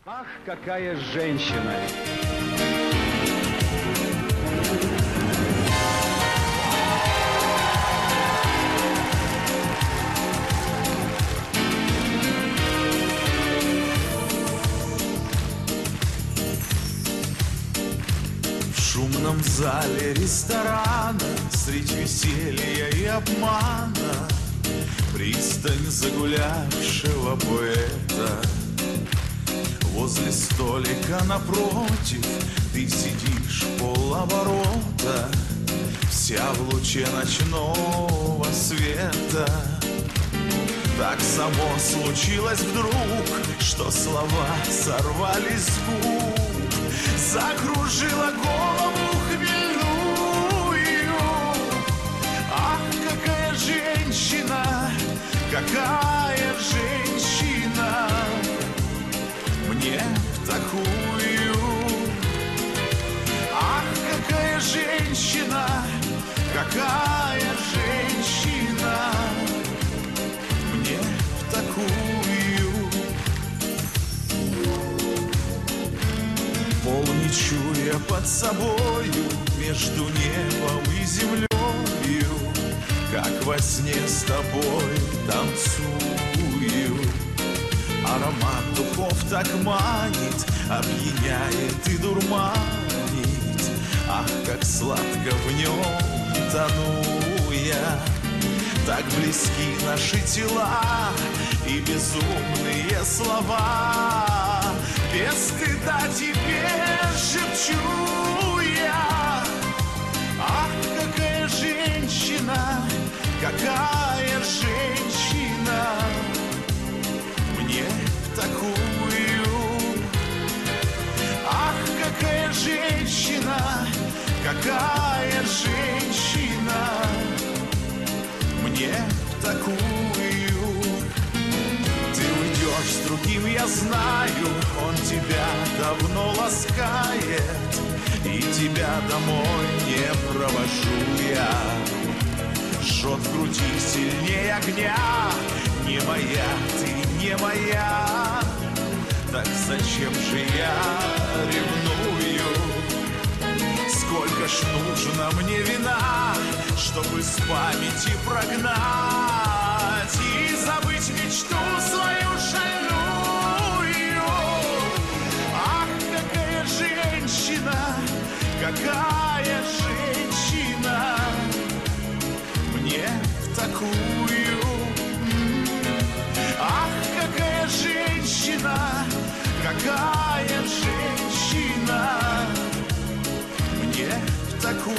Ах, какая женщина! В шумном зале ресторана, средь веселья и обмана, пристань загулявшего поэта. Возле столика напротив ты сидишь полоборота, вся в луче ночного света. Так само случилось вдруг, что слова сорвались с губ, закружила голову хмельную. Ах, какая женщина, какая женщина, мне в такую. Ах, какая женщина, какая женщина, мне в такую. Пол не чуя под собою, между небом и землею, как во сне с тобой танцую. Аромат духов так манит, опьяняет и дурманит. Ах, как сладко в нем тону я. Так близки наши тела и безумные слова. Без стыда тебе шепчу я. Ах, какая женщина, какая женщина, мне в такую. Ах, какая женщина, какая женщина, мне в такую. Ты уйдешь с другим, я знаю, он тебя давно ласкает, и тебя домой не провожу я. Жжет в груди сильнее огня, не моя, ты не моя. Так зачем же я ревную? Сколько ж нужно мне вина, чтобы с памяти прогнать и забыть мечту свою шальную. Ах, какая женщина, какая женщина, мне в такую. Ах, какая женщина, какая женщина, мне в такую.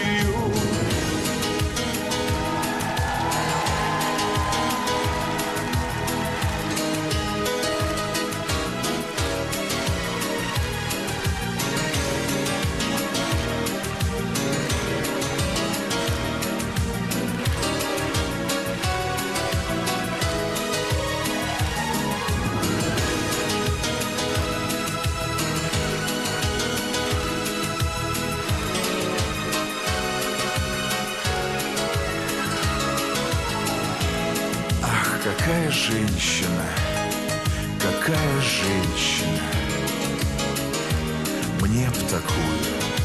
Какая женщина, какая женщина, мне б такую.